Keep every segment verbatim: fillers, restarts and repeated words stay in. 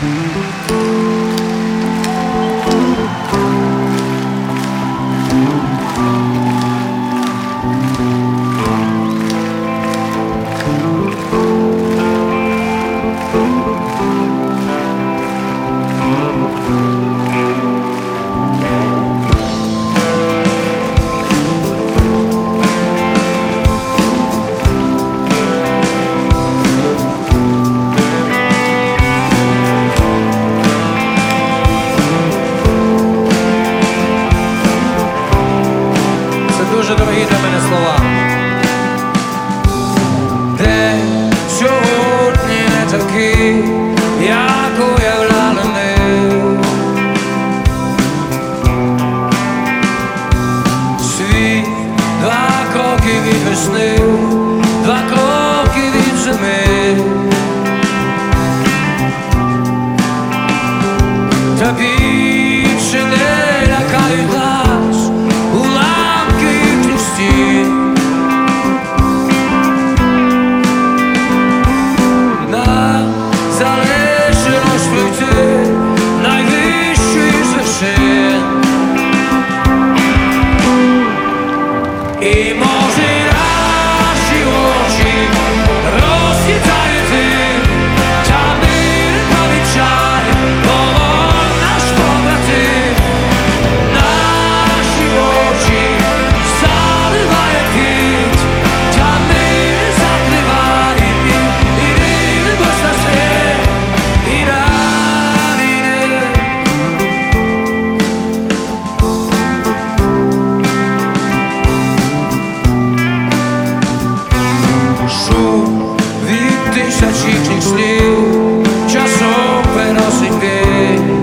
Дуже дорогі для мене слова. День сьогодні не такий, як уявляли ми. Світ два кроки від весни, два кроки від зими. Та більше не лякають нас уламки нам залишилось пройти найвищий з вершин. І може наші очі розсвітають тим, та ми не помічаємо, вогонь наш побратим. Наші очі заливає піт, та ми не закриваємо і дивимось на світ і на війни. Шум від тисячі слів часом переносить біль.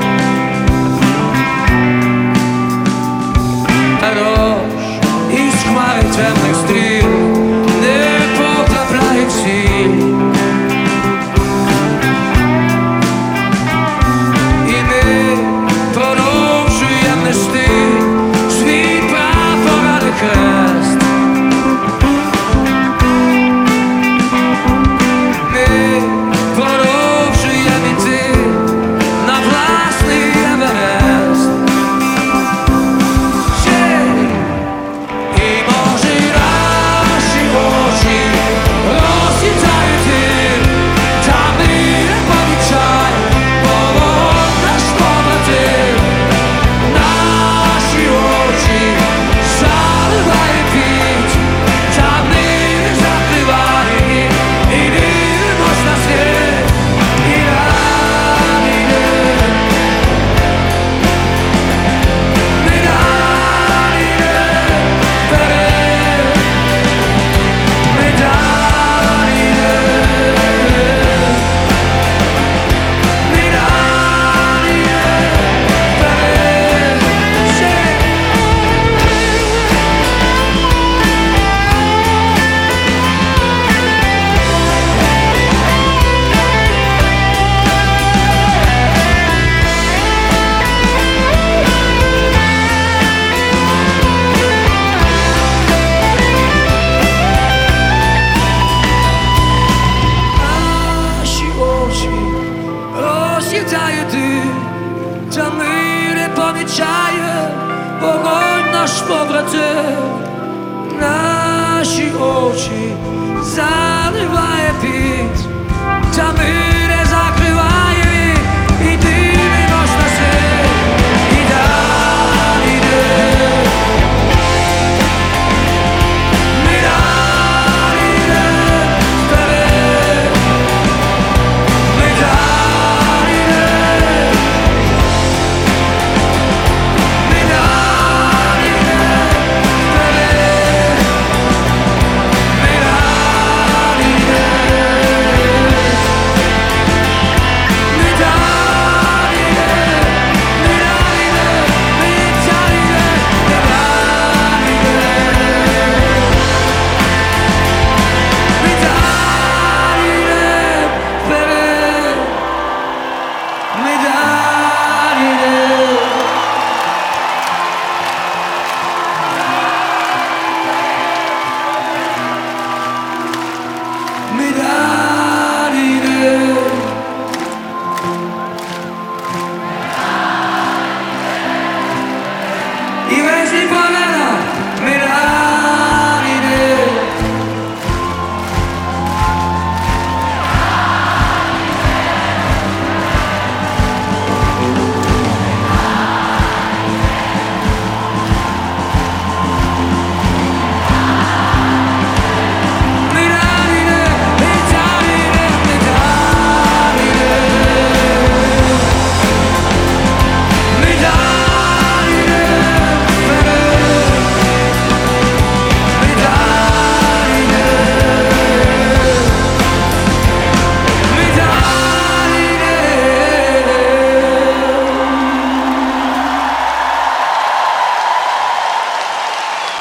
Та дощ із хмари темних стріл не потрапляє в ціль. І ми продовжуємо нести свій прапор хрест. Ми продовжуємо йти на власний Еверест. І може наші очі розсвітають тим, та ми не помічаємо, вогонь наш побратим. Наші очі заливає піт, та ми не закриваємо і дивимось на світ і на війни. Ми на війни вперед, ми на війни, ми на війни вперед. Наші очі розсвітають дим, та ми не помічаємо, вогонь наш побратим. Наші очі заливає піт,